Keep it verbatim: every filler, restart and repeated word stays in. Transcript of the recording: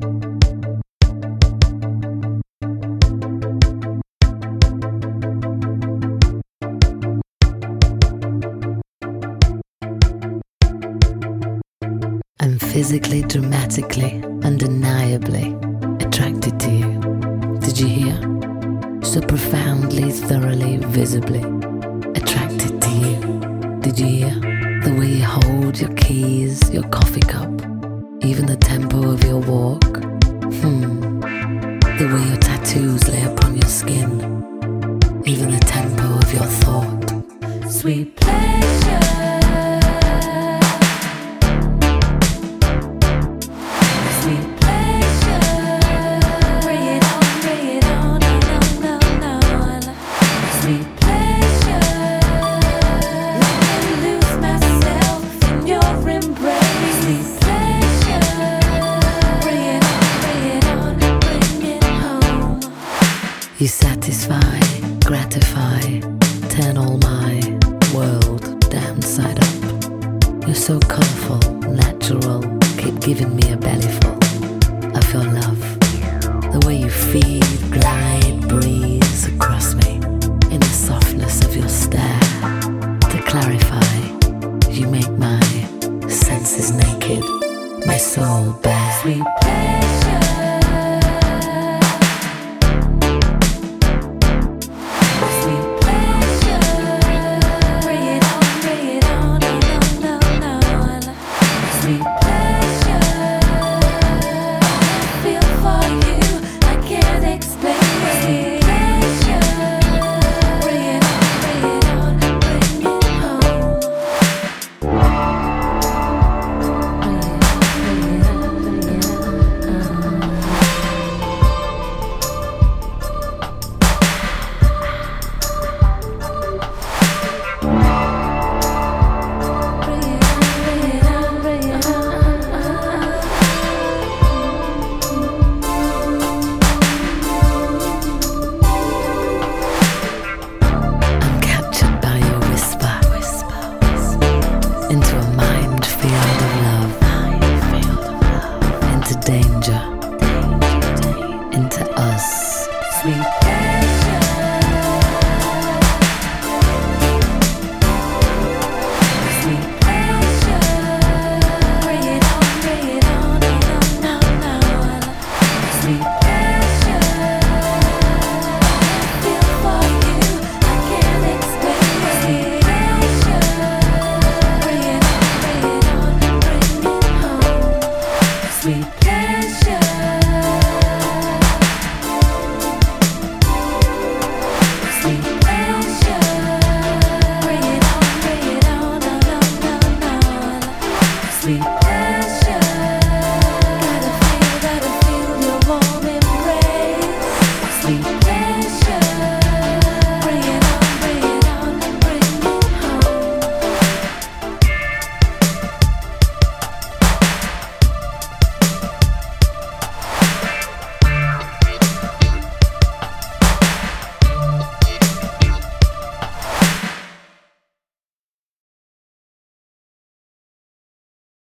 I'm physically, dramatically, undeniably attracted to you. Did you hear? So profoundly, thoroughly, visibly attracted to you. Did you hear? The way you hold your keys, your coffee cup, even the tempo of your walk. Hmm. The way your tattoos lay upon your skin, even the tempo of your thought. Sweet pleasure. You satisfy, gratify, turn all my world downside up. You're so colourful, natural, keep giving me a bellyful of your love. The way you feed, glide, breeze across me in the softness of your stare. To clarify, you make my senses naked, my soul bare. Sweet pleasure. Into a mind field of love, into danger, into us. Sweet pleasure. Sweet pleasure. Bring it on, bring it on, on, on, on, on. Sweet pleasure. I feel for you, I can't explain. Sweet pleasure. Sweet pleasure. Sweet pleasure. Bring it on, bring it on, on, on, on, on. Sweet pleasure.